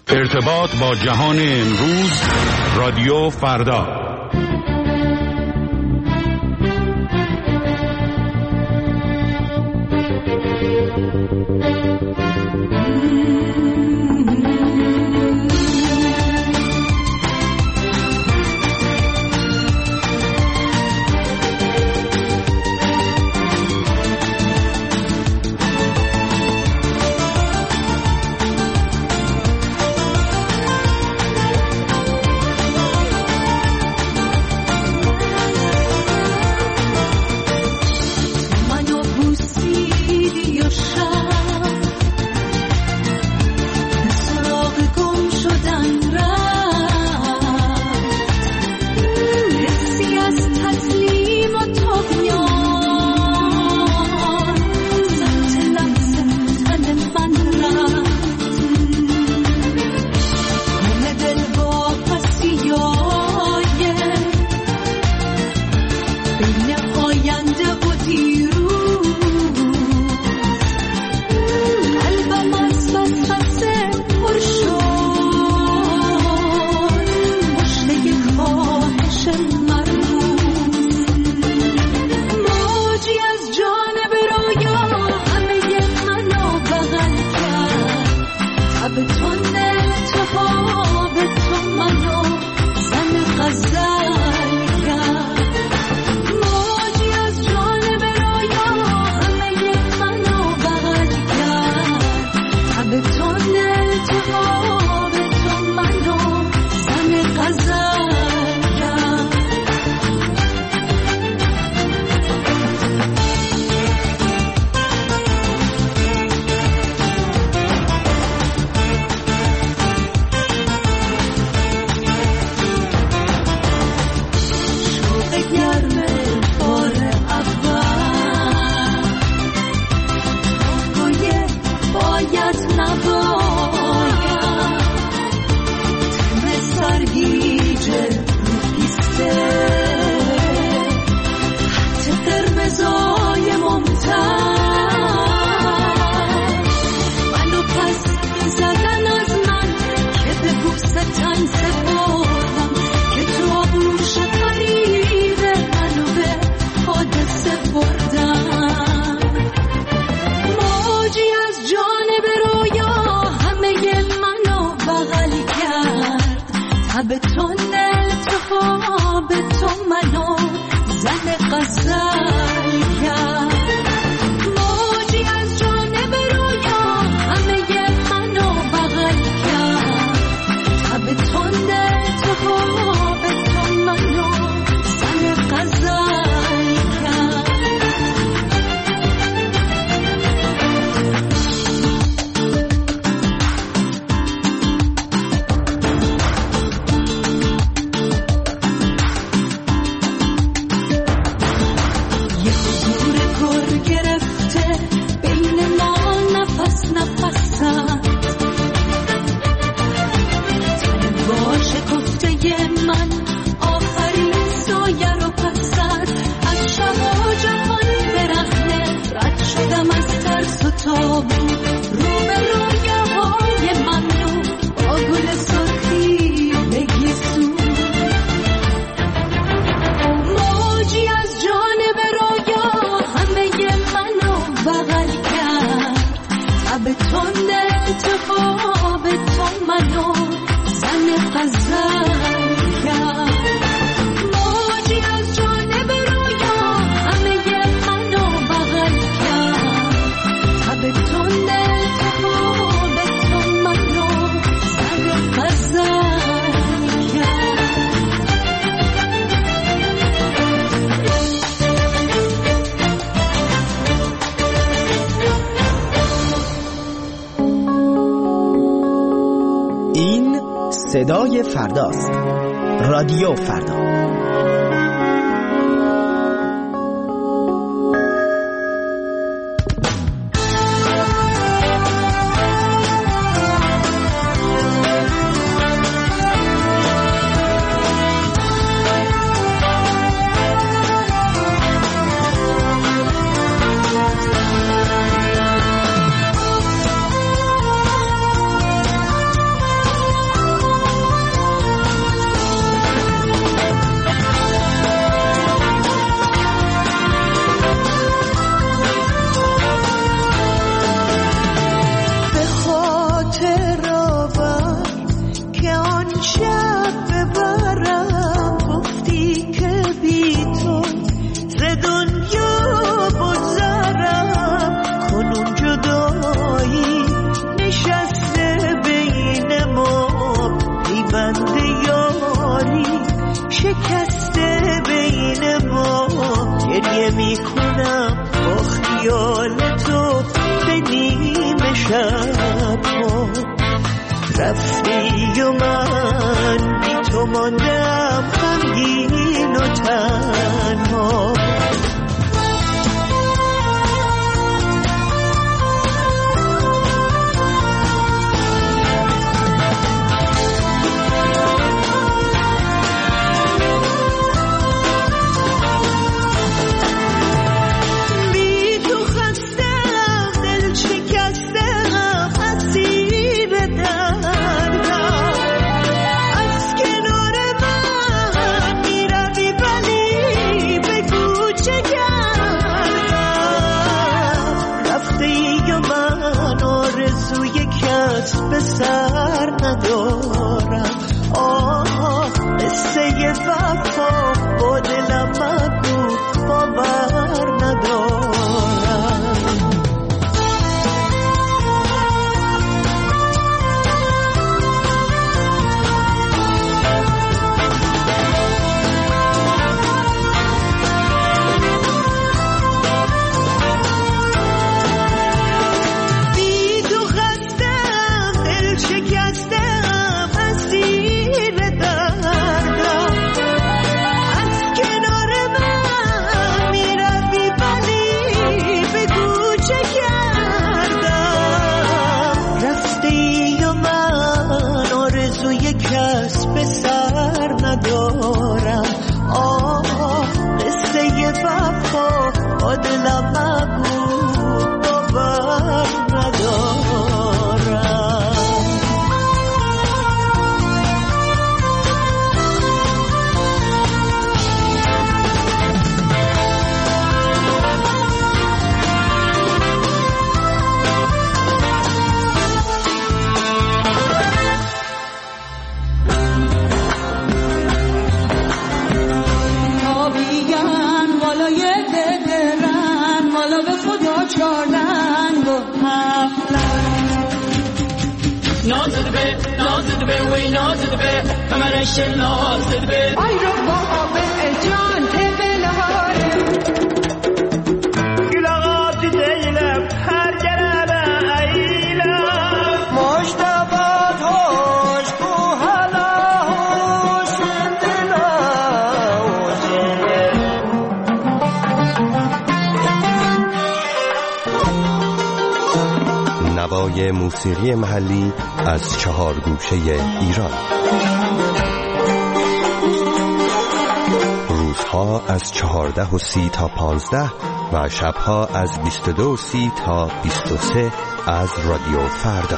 ارتباط با جهان امروز، رادیو فردا. صدای فرداست. رادیو فردا. رفتی و من بی تو ماندم غمگین و تنها. به سر ندارم قصه وفا با دلم مگو باور ندارم. آی رو بابا جان تبلاره گلاغات دیلم هر گرم ایلم مشتبات هوش کو حالا هوش دلا. نوای موسیقی محلی از 4 گوشه ایران. روزها از 14:30 تا 15 و شبها از 22:30 تا 23 از رادیو فردا.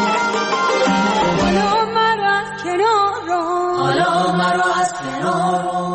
حالا مرا از کنار رو، حالا مرا از کنار رو.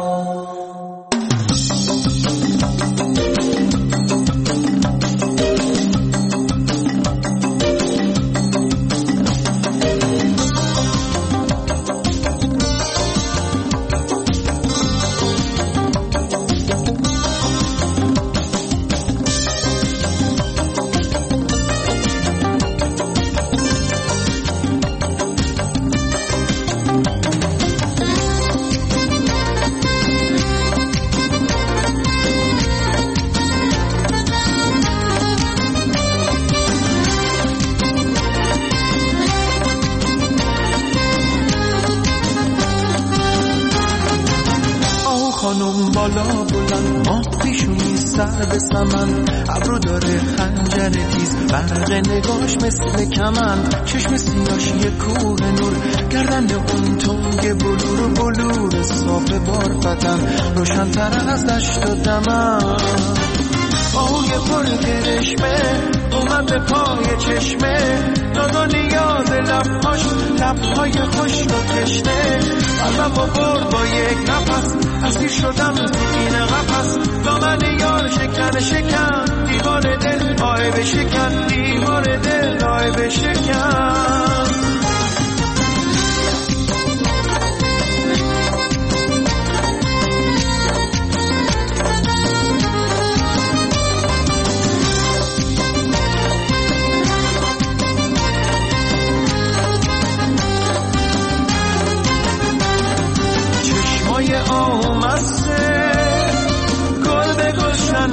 خانم بالا بلند ماه پیشونی سر به سمن ابرو داره خنجر تیز برق نگاش مثل کمن چشم سیاش یه کوه نور گردن اون تنگ بلور و بلور صاف بار فتن روشن تر از دشت و دمن آهوی پر کرشمه اومد به پای چشمه داد و نیاز لبهای خوش و تشنه قلبم و برد با یک نفس اسیر شدم این قفس دامن یار شکن دیوار دل آه بشکن دیوار دل آه بشکن. آمسته گل به گلشن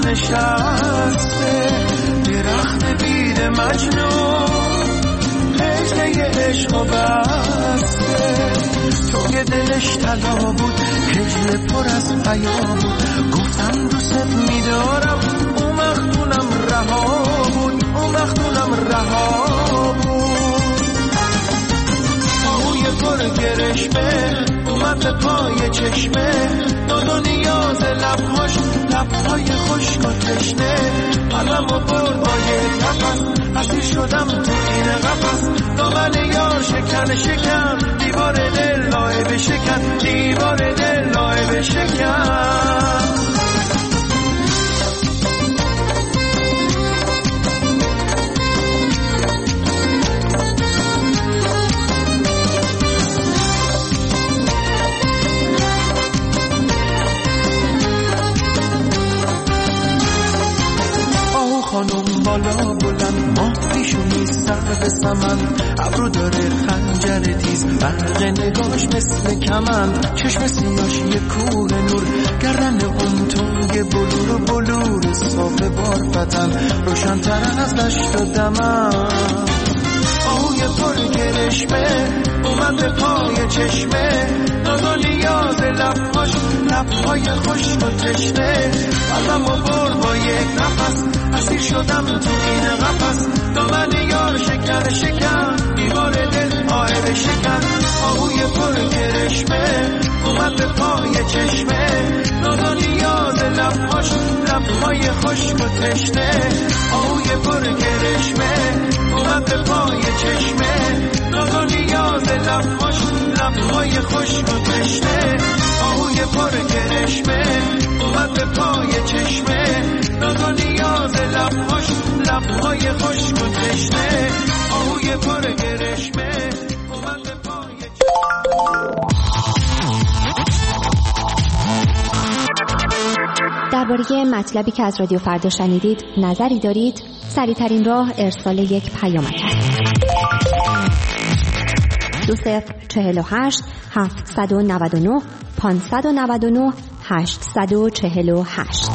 نشسته درخت بید مجنون هجله عشق و بسته. تو که دلش طلا بود، کجل پر از حیا بود، گفتم دوست میدارم، اون وقتونم رها بود، اون وقتونم رها بود. آهوی پر گرشمه اومد به پای چشمه، داد و نیاز لبهاش، لبهای خشک و تشنه. قلمو برد با یک نفس، اسیر شدم تو این قفس. دامن یار شکن شکن، دیوار دل لایه شکن، دیوار دل لایه شکن. خانم بالا بلند، ماه پیشونی سر به سمن، ابرو داره خنجر تیز، برق نگاش مثل کمند، چشم سیاش یه کوه نور، گردن اون تنگ بلور و بلور صاف بارفتن، روشن تر از دشت و دمن. آهوی پر گرشمه اومد به پای چشمه، داد و نیاز لبهاش، لبهای خشک و تشنه. قلمو برد با یک نفس، اسیر شدم تو این قفس. دامن یار شکن شکن، دیوار دل آهه شکن. آهوی پر گرشمه اومد به پای چشمه، داد و نیاز لبهاش، لبهای خشک و تشنه. آهوی پر گرشمه اومد به پای چشمه، داد و نیاز لبهاش، لبهای خشک و تشنه. آهوی پر گرشمه اومد به پای چشمه، داد و نیاز لبهاش، لبهای خشک و تشنه. آهوی پر گرشمه اومد به پای درباره مطلبی که از رادیو فردا شنیدید نظری دارید؟ سریع‌ترین راه ارسال یک پیامک است. 2048 799 599 848.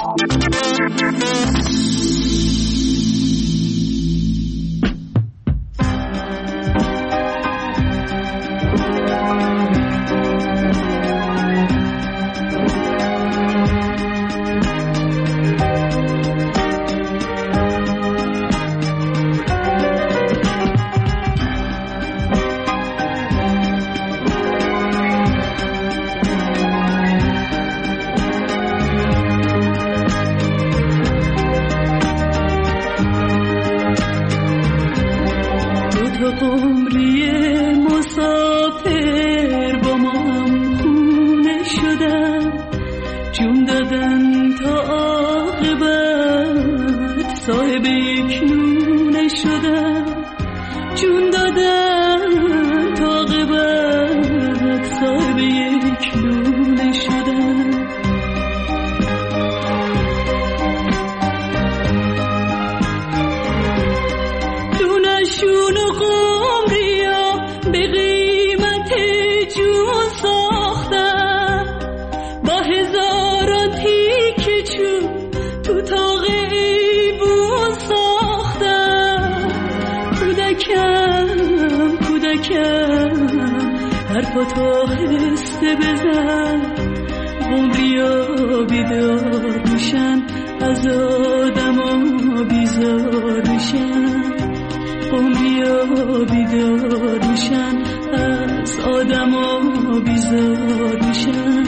حرفاتو آهسته بزن، قمریا بیدار میشن، از آدما بیزار میشن. قمریا بیدار میشن، از آدما بیزار میشن.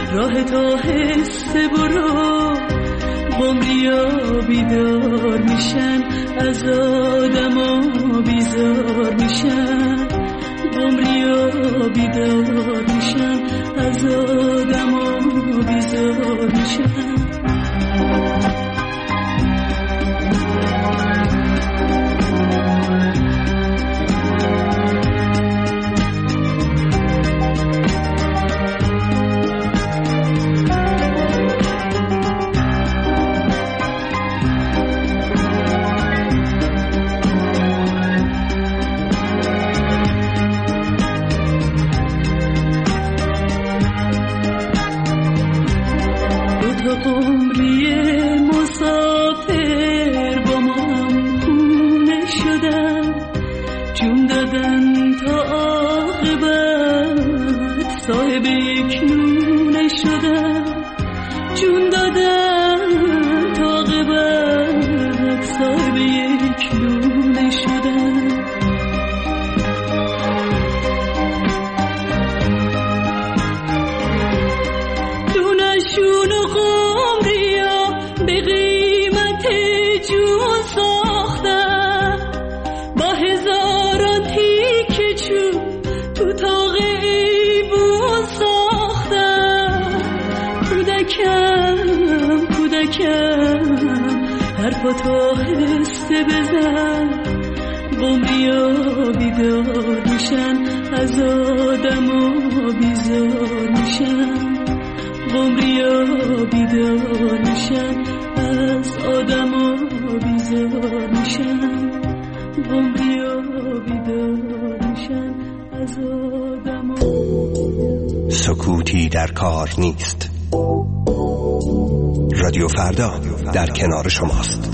راه تا هسته برو عمریا بیدار میشن از آدما بیزار میشن عمریا بیدار میشن از آدما بیزار میشن عمری مسافر با ما هم خونه شدن جون دادن تا عاقبت صاحب یک نونه شدن جون دادن تا عاقبت صاحب یک نونه شدن دونشون و قمریا به قیمت جون ساختن با هزاران تیکه چوب تو تاق ایبون ساختن کودکم حرفا تا هسته بزن قمریا بیدار میشن از آدما بیزار میشن قمریا بیدار میشن از آدما بیزار میشن قمریا بیدار میشن از آدما سکوتی در کار نیست. رادیو فردا در کنار شماست.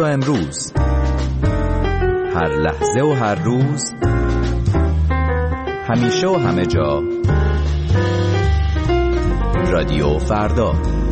امروز، هر لحظه و هر روز، همیشه و همه جا. رادیو فردا.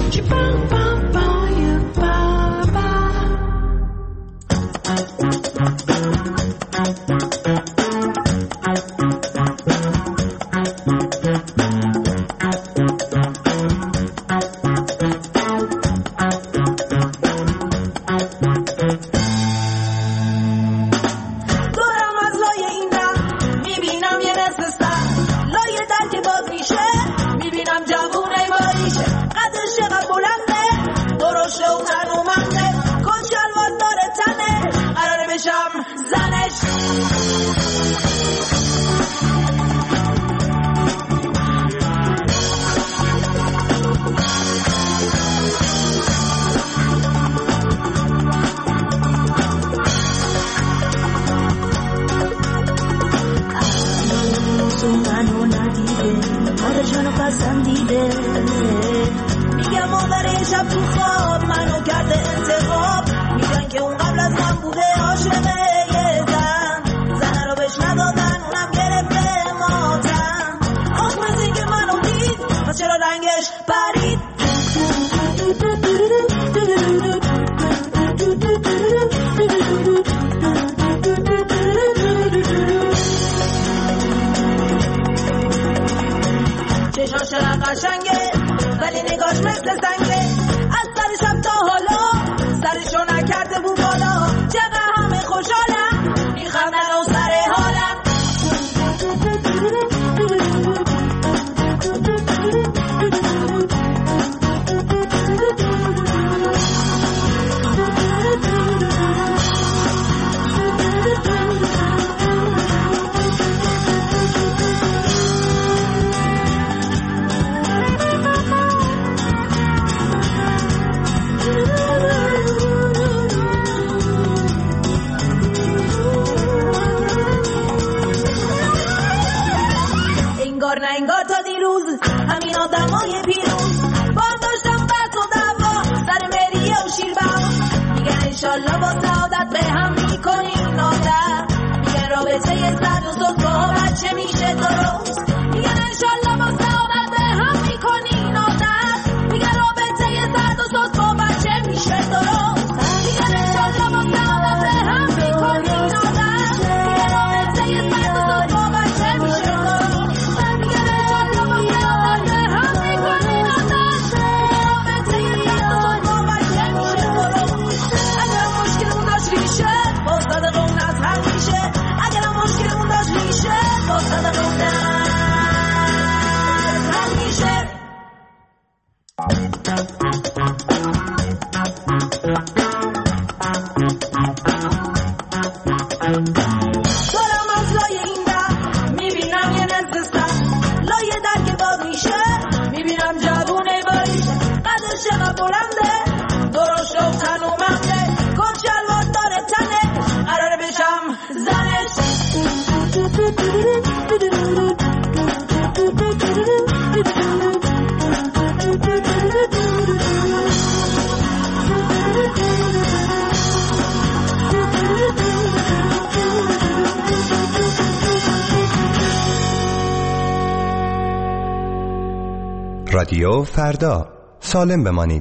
رادیو فردا، سالم بمانید.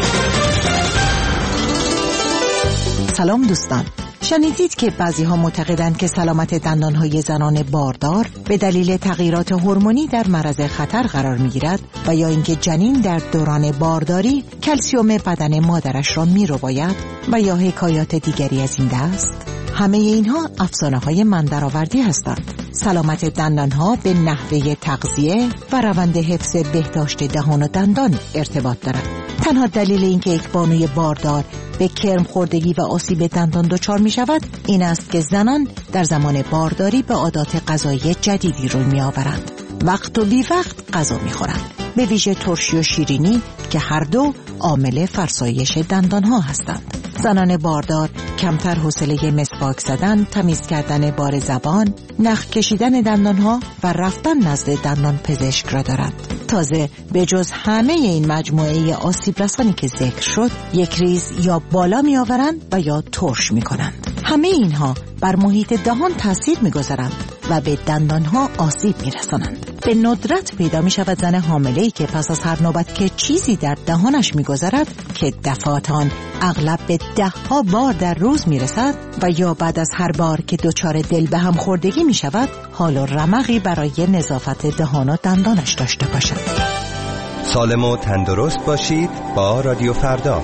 سلام دوستان، شنیدید که بعضی ها معتقدند که سلامت دندانهای زنان باردار به دلیل تغییرات هورمونی در معرض خطر قرار می‌گیرد و یا اینکه جنین در دوران بارداری کلسیم بدن مادرش را می‌رباید و یا حکایات دیگری از این دست. همه اینها افسانه‌های من درآوردی هستند. سلامت دندانها به نحوه تغذیه و روند حفظ بهداشت دهان و دندان ارتباط دارد. تنها دلیل اینکه یک بانوی باردار به کرم خوردگی و آسیب دندان دچار می شود این است که زنان در زمان بارداری به عادات غذایی جدیدی روی می آورند. وقت و بی وقت غذا می خورند، به ویژه ترشی و شیرینی که هر دو عامل فرسایش دندانها هستند. زنان باردار کمتر حوصله مسواک زدن، تمیز کردن بار زبان، نخ کشیدن دندانها و رفتن نزد دندان پزشک را دارند. تازه به جز همه این مجموعه آسیب رسانی که ذکر شد، یک ریز یا بالا می آورند و یا ترش می کنند. همه اینها بر محیط دهان تاثیر می گذارند و به دندانها آسیب می رسانند. به ندرت پیدا می شود زن حامله‌ای که پس از هر نوبت که چیزی در دهانش می گذرد که دفعات آن اغلب به 10 بار در روز می رسد و یا بعد از هر بار که دچار دل به هم خوردگی می شود حال و رمقی برای نظافت دهان و دندانش داشته باشد. سالم و تندرست باشید با رادیو فردا.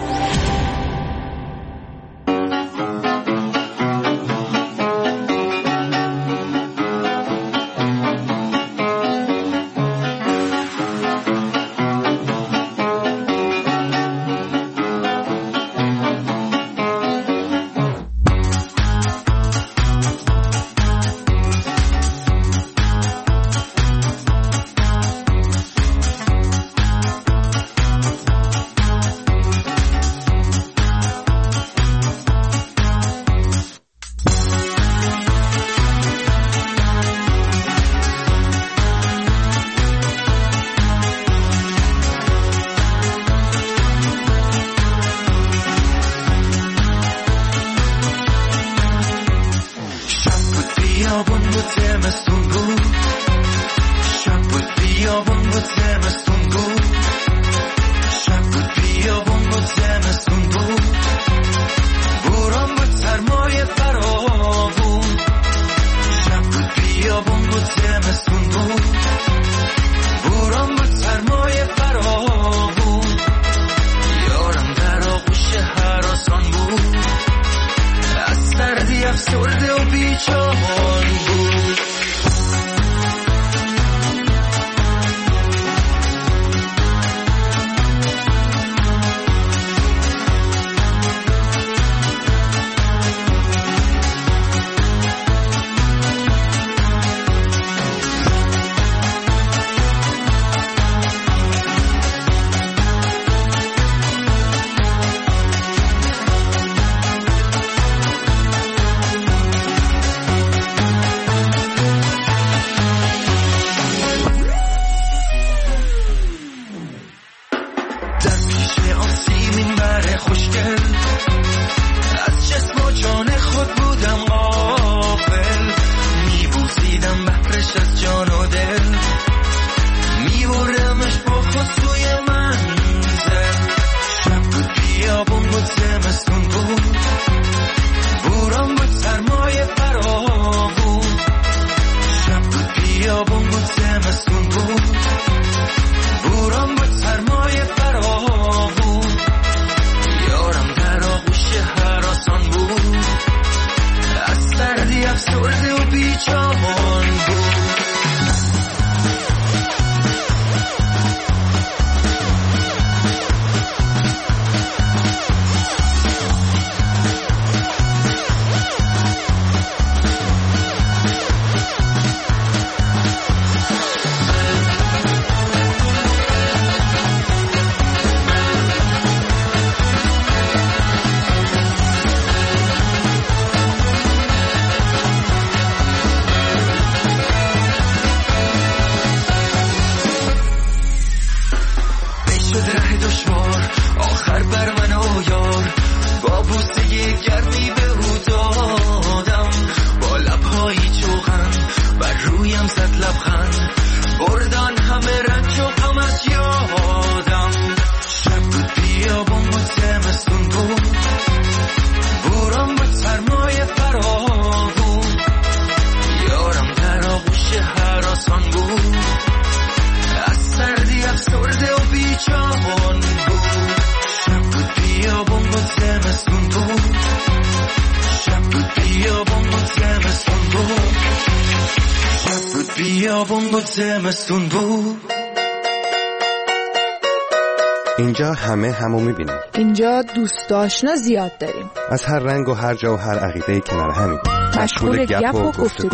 اینجا همه همو میبینیم. اینجا دوست آشنا زیاد داریم. از هر رنگ و هر جا و هر عقیده‌ای کنار همیم. مشغول گپ و گفتگو.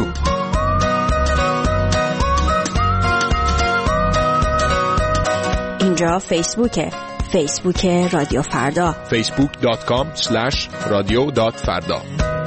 اینجا فیسبوکه. فیسبوک رادیو فردا facebook.com/radio.farda.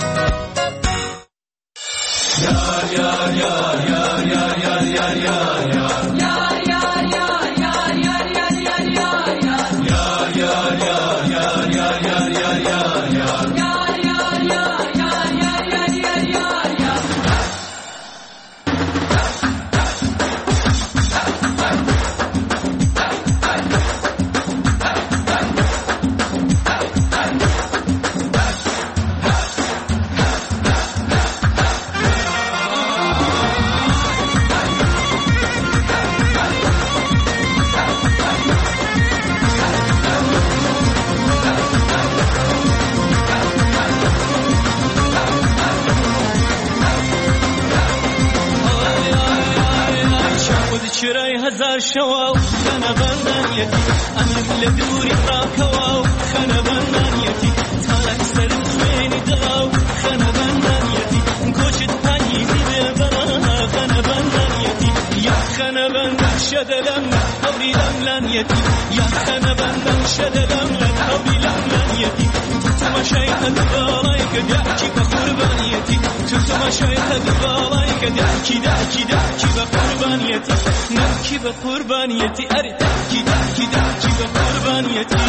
هزار شوا خنا بنانيتي أنا لدوري راكوا خنا بنانيتي طالع سرد ويني دغاو خنا بنانيتي كوشت هاني زي برا خنا بنانيتي يا خنا بنان شدلم أوري لملانيتي يا خنا بنان شدلم أوري لملانيتي تما شايف البالايك دعكي بقربانيتي تما شايف البالايك دعكي دعكي دعكي بقربانيتي نبكي بقربانيتي أري دعكي دعكي دعكي بقربانيتي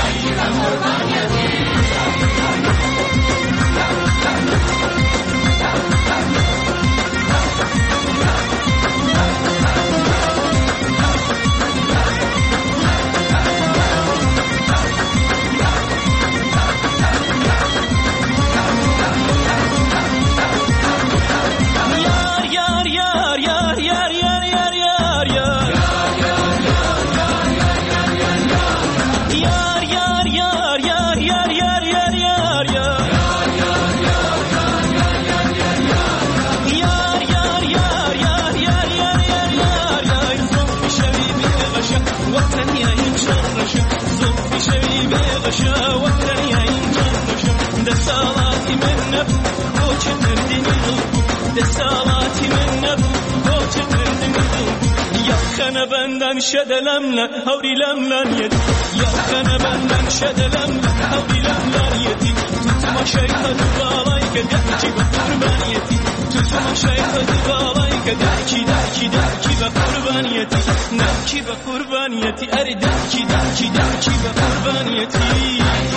بندن شدلم لا هوري لملان يدي يا خنا بندن شدلم لا هوري لملان يدي تما شايفه دبالايك دعكي بقربانيتي تما شايفه دبالايك دعكي دعكي دعكي بقربانيتي نبكي بقربانيتي اري دعكي دعكي دعكي بقربانيتي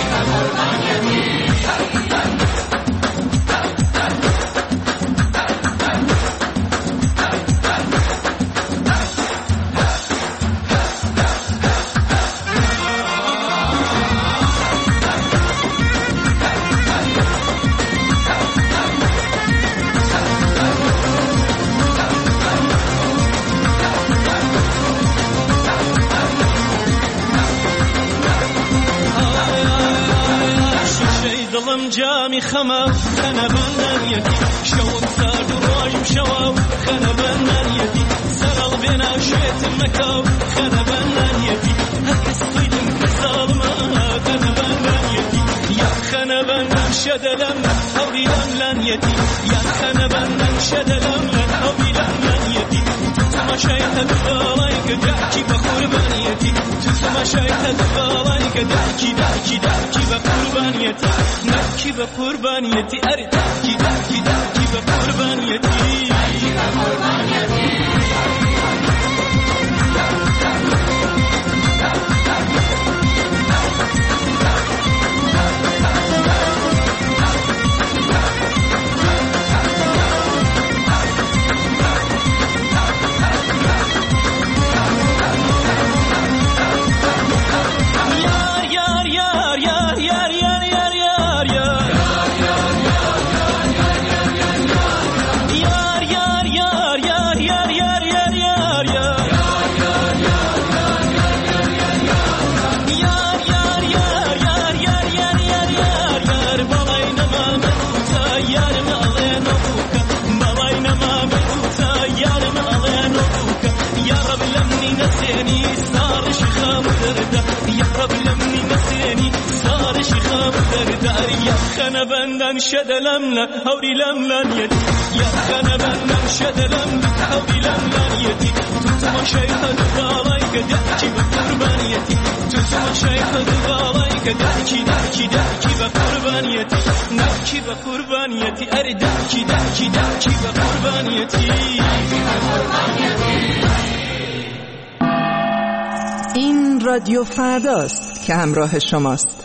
جامي خما خنا بنانيتي شوق صار رايم شواو خنا بنانيتي سرال بنا شيت مكاو خنا بنانيتي هكس صيدم كظالمة خنا بنانيتي يا خنا بنان شدلم هوري لملانيتي يا خنا بنان شدلم هوري لملانيتي تما شايفه دبالايك دعكي بقربانيتي تما شايفه دبالايك دعكي دعكي دعكي بقربانيتي نبكي بقربانيتي أري دعكي دعكي دعكي بقربانيتي خنا بندن شدلم لا هوري لملان يدي يا خنا بندن شدلم لا هوري لملان يدي تما شايفه دبالايك دعكي بقربانيتي تو شیخ دوالای که درکی درکی درکی به قربانیتی درکی به قربانیتی اری درکی درکی درکی به قربانیتی. این رادیو فرداست که همراه شماست.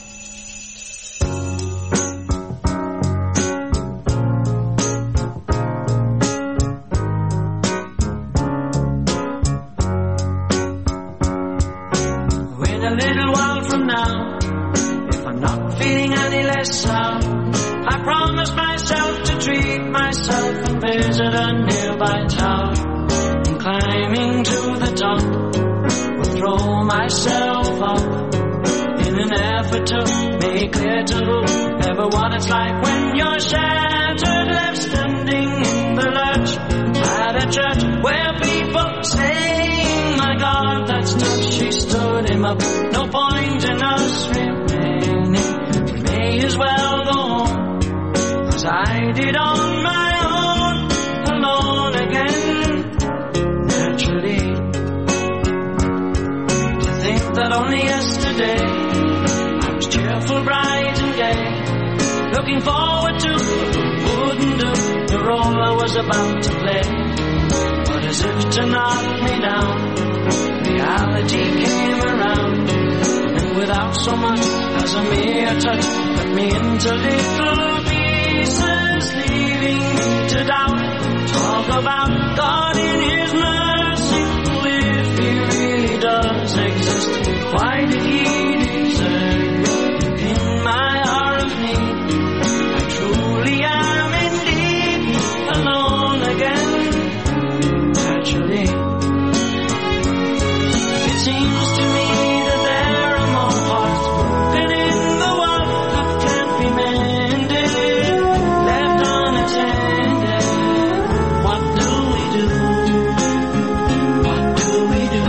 No point in us remaining. We may as well go on as I did on my own, alone again. Naturally, to think that only yesterday I was cheerful, bright and gay, looking forward to what wouldn't do the role I was about to play. But as if to knock me down, reality came around, and without so much as a mere touch, cut me into little pieces, leaving me to doubt. Talk about God in His mercy, if He really does exist, why did He desert me in my hour of need? I truly am indeed alone again. Naturally, seems to me that there are more hearts broken in the world that can't be mended, left unattended. What do we do? What do we do?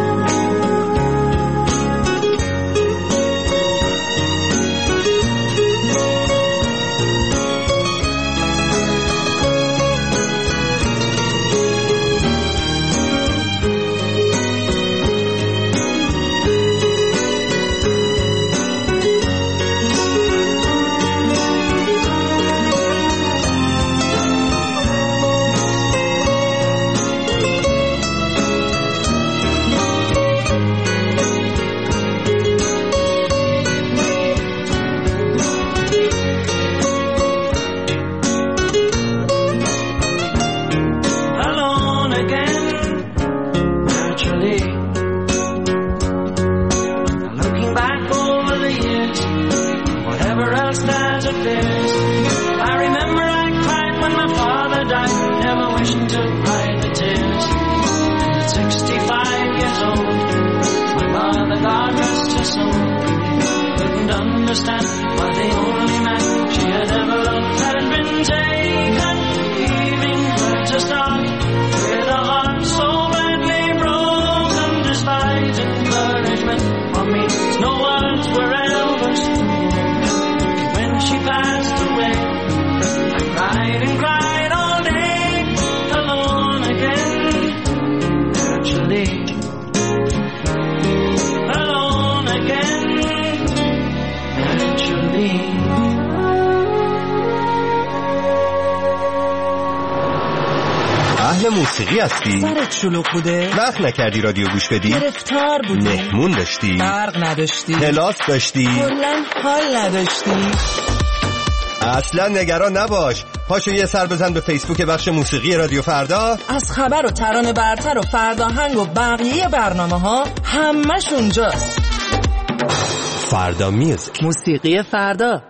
Understand why the only man she had ever loved had been taken, leaving her to start with a heart so badly broken. Despite encouragement from me, no words were ever spoken. When she passed away, I cried and cried all day, alone again. Naturally, alone again. اهل موسیقی هستی؟ سرت شلوغ بوده؟ وقت نکردی رادیو گوش بدی؟ گرفتار بودی؟ مهمون داشتی؟ برق نداشتی؟ کلاس داشتی؟ کلاً حال نداشتی؟ اصلا نگران نباش، پاشو یه سر بزن به فیسبوک بخش موسیقی رادیو فردا. از خبر و ترانه برتر و فرداهنگ و بقیه برنامه ها همش اونجاست. فردا میوزیک، موسیقی فردا.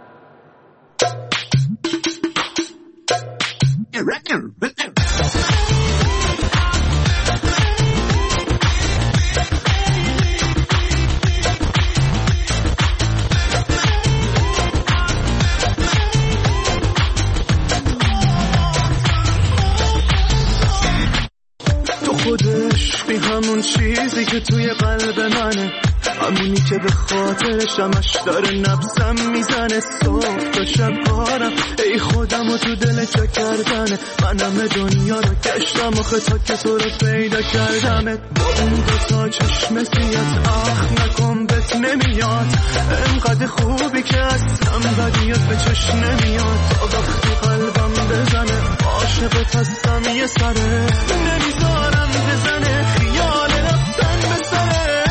تو خودش بی همون چیزی که توی قلب منه، همونی که به خاطرش همش داره نبضم میزنه. صبح تا شب کارم ای خودم و تو دل چه کردنه، من همه دنیا رو گشتم آخه تا که تو رو پیدا کردمت. با اون دو تا چشم سیات آخ نکن بهت نمیاد، انقدر خوبی که اصلا بدیت به چشم نمیاد. تا وقتی قلبم بزنه عاشقت هستم یه سره، نمیذارم بزنه خیال رفتن به سره.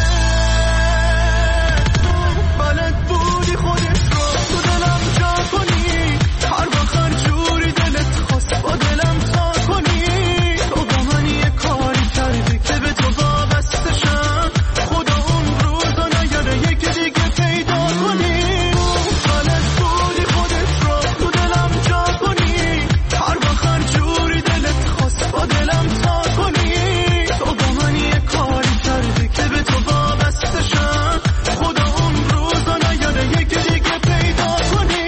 بلد بودی خودت رو تو دلم جا کنی، هر وقت جوری دلت خواست با دلم تا کنی. تو با من یه کاری کردی که به تو وابسته شم، خدا اون روزا نیاره یکی دیگه پیدا کنی. بلد بودی خودت رو تو دلم جا کنی، هر وقت جوری دلت خواست با دلم تا کنی. تو با من یه کاری کردی که به تو وابسته شم، خدا اون روزا نیاره یکی دیگه پیدا کنی.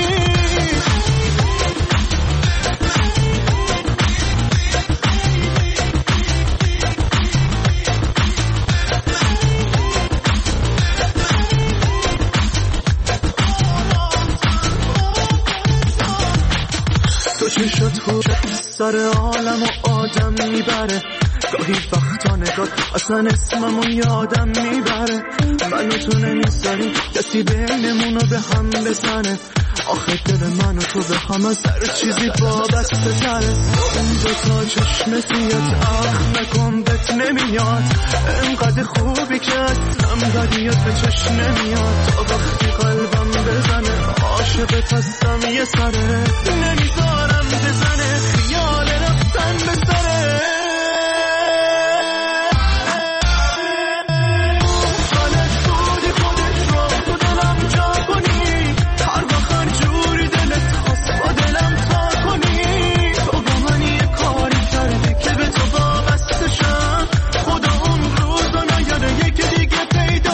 تو چشات خوب سر عالم و آدم میبره، گاهی وقتا نگات اصلا اسممو یادم میبره. منو تو نمیذاری کسی بینمونو به هم بزنه، آخه دل منو تو به هم از هر چیزی وابسته تره. اون دوتا چشم سیات اخ نکن بهت نمیاد، انقدر خوبی که اصلا بدیت به چشم نمیاد. تا وقتی قلبم بزنه عاشقت هستم یه سره، نمیذارم بزنه خیال رفتن به سره. بلد بودی خودت رو تو دلم جا کنی، هر وقت جوری دلت خواست با دلم تا کنی. تو با من یه کاری کردی که به تو وابسته شم، خدا اون روزا نیاره یکی دیگه پیدا.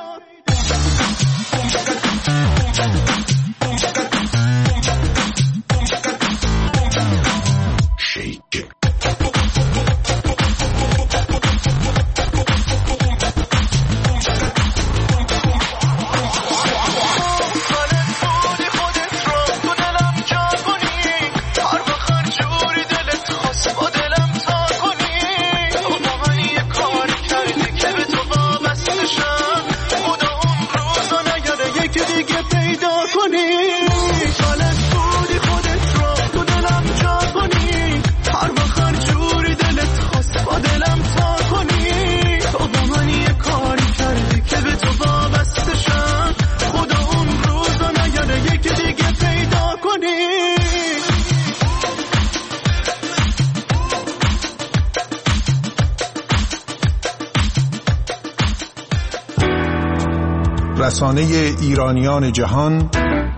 رسانه ایرانیان جهان،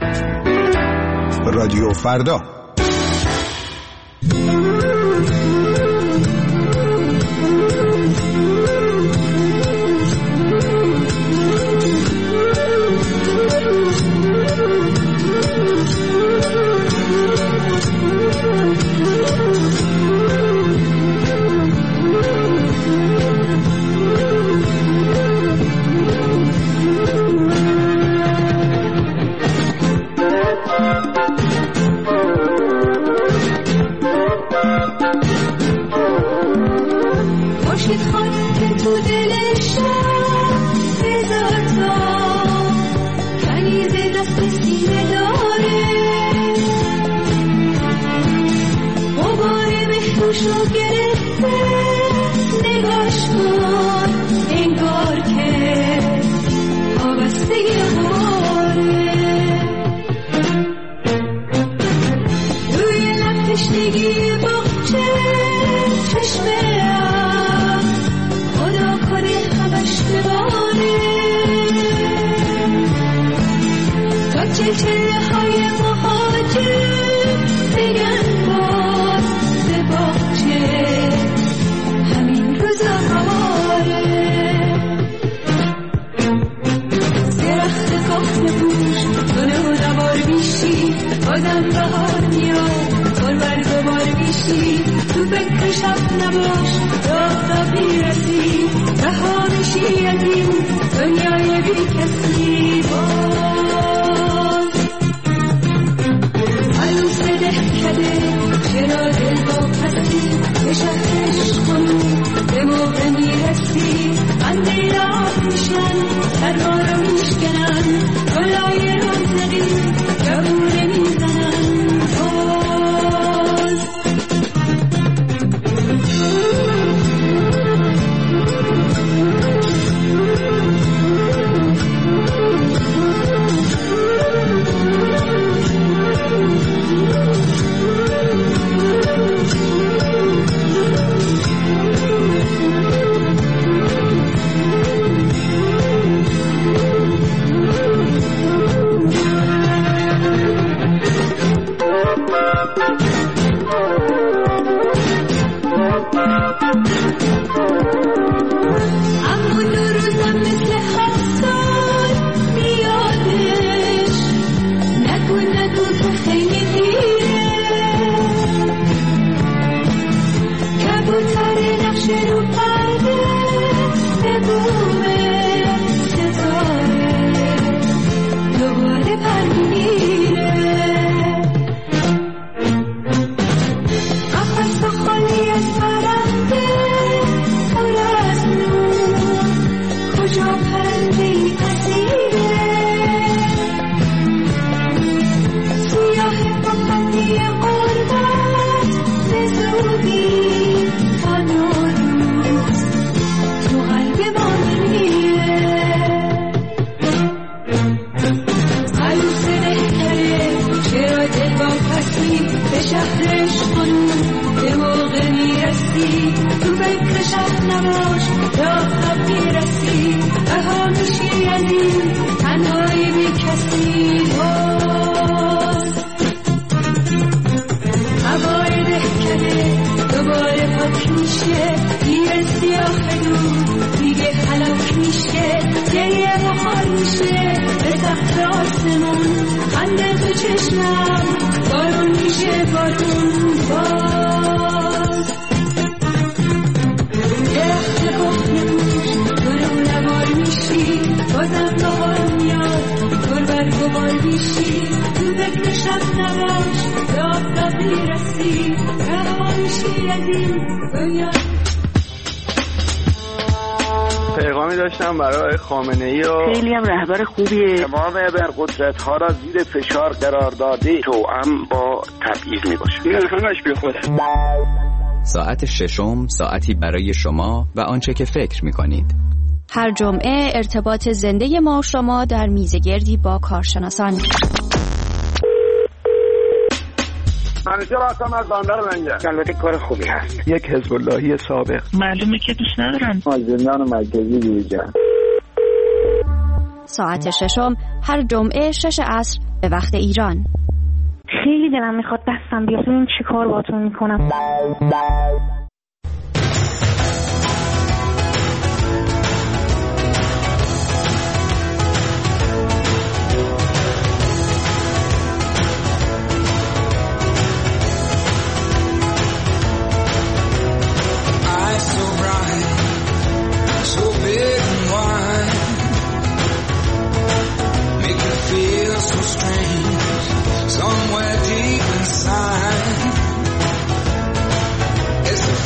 رادیو فردا. به شهرش کنی به موقع میرسی من دیرم میشن در ما رو میشکنن گلای رازقی جوونه میزنن پیغامی داشتم برای خامنه‌ای و خیلی هم رهبر خوبیه. تمام ابرقدرت‌ها را زیر فشار قرار داده توأم با تبعیض میباشه. این همش بی خوده. ساعت ششم ساعتی برای شما و آنچه که فکر می‌کنید. هر جمعه ارتباط زنده ما شما در میزگردی با کارشناسان. منیجر هستم از بندر منجر. البته کار خوبی هست. یک حزب اللهی سابق. معلومه که دوست ندارم. از زندان مرکزی بیرون. ساعت ششم هر جمعه 6 عصر به وقت ایران. خیلی دلم میخواد دستم بیاد ببینم چی کار باهاتون میکنم. Somewhere deep inside, it's the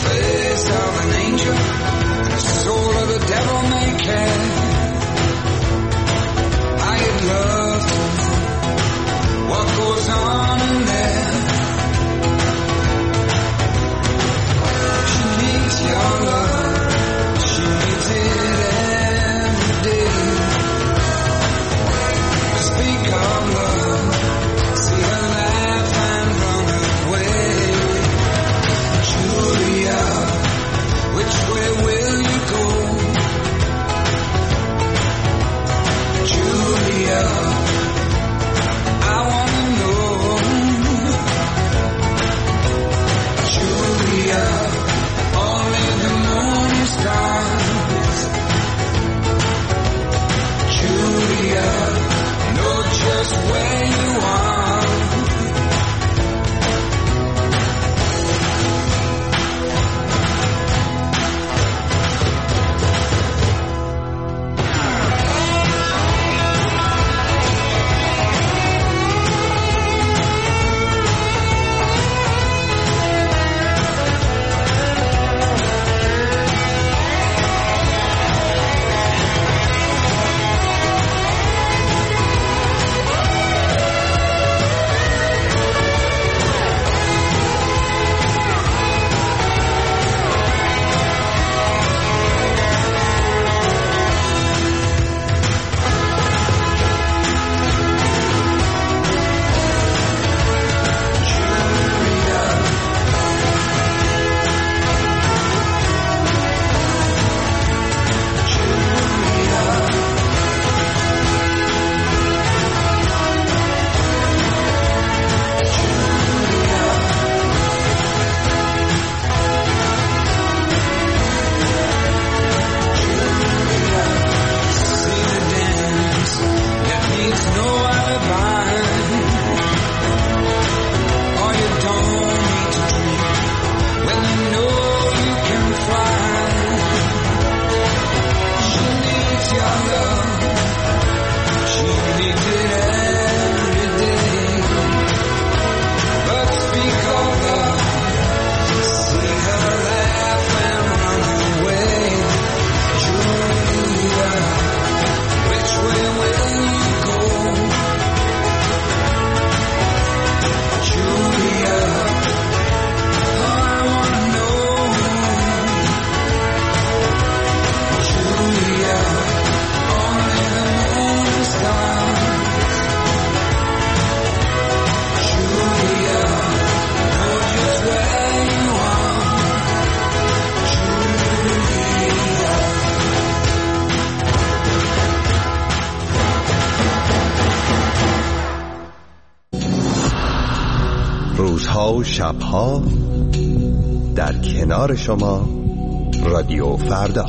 روزها و شبها در کنار شما رادیو فردا.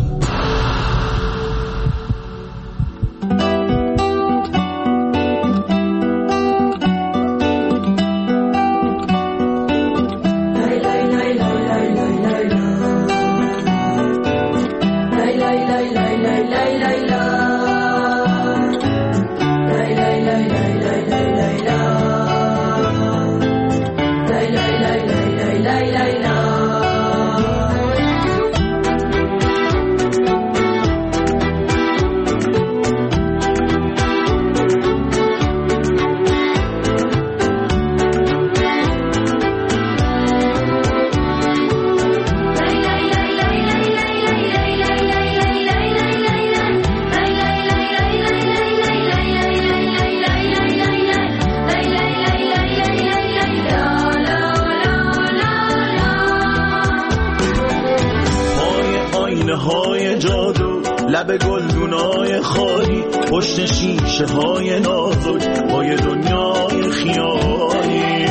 های جادو، لب گلدونای خالی، پشت شیشه های نازک، پای دنیای خیالی،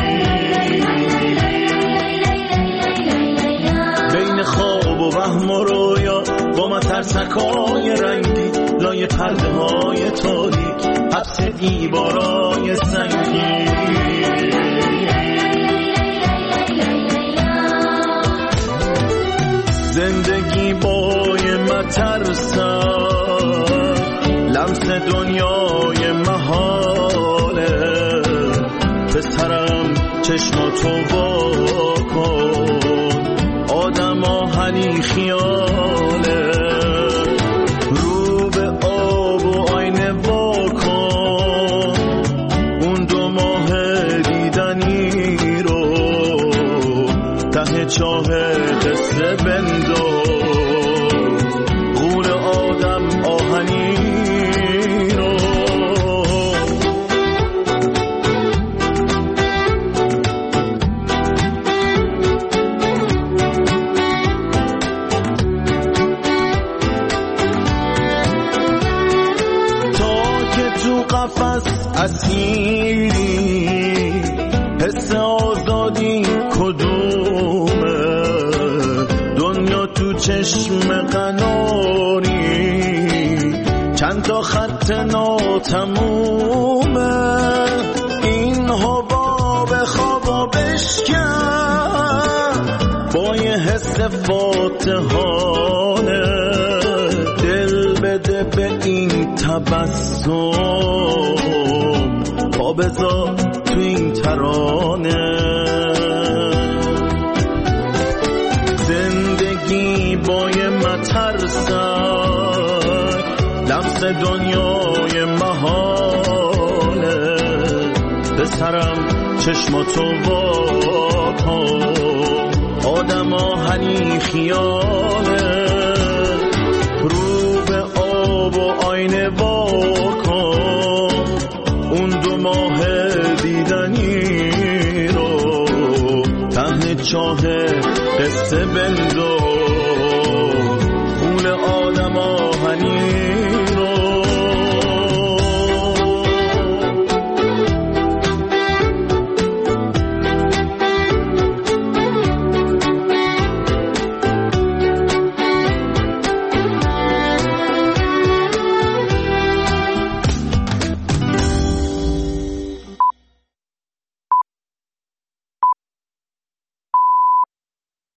بین خواب و وهم و رویا، با مترسکای رنگی، لای پرده های تاریک، حبس دیوارای سنگی. زندگی بای مترسم، لمس دنیای محاله، پسرم چشماتو وا کن، آدم آهنی خیاله، رو به آب و آینه وا کن، اون 2 ماه دیدنی رو ته چاه قصه بنداز، غول آدم آهنی رو. تا که تو قفس اسیری، حس آزادی کدومه؟ دنیا تو چشم قناری، چند تا خط ناتمومه، این حباب خوابا بشکن با یه حس فاتحانه، دل بده به این تبسم، پا بذار تو این ترانه. زندگی بای مترسک، لمس دنیای محاله، به سرم چشماتو وا کن، آدم آهنی خیاله، رو به آب و آینه وا کن، اون 2 ماه دیدنی رو ته چاه قصه بنداز، غول آدم آهنی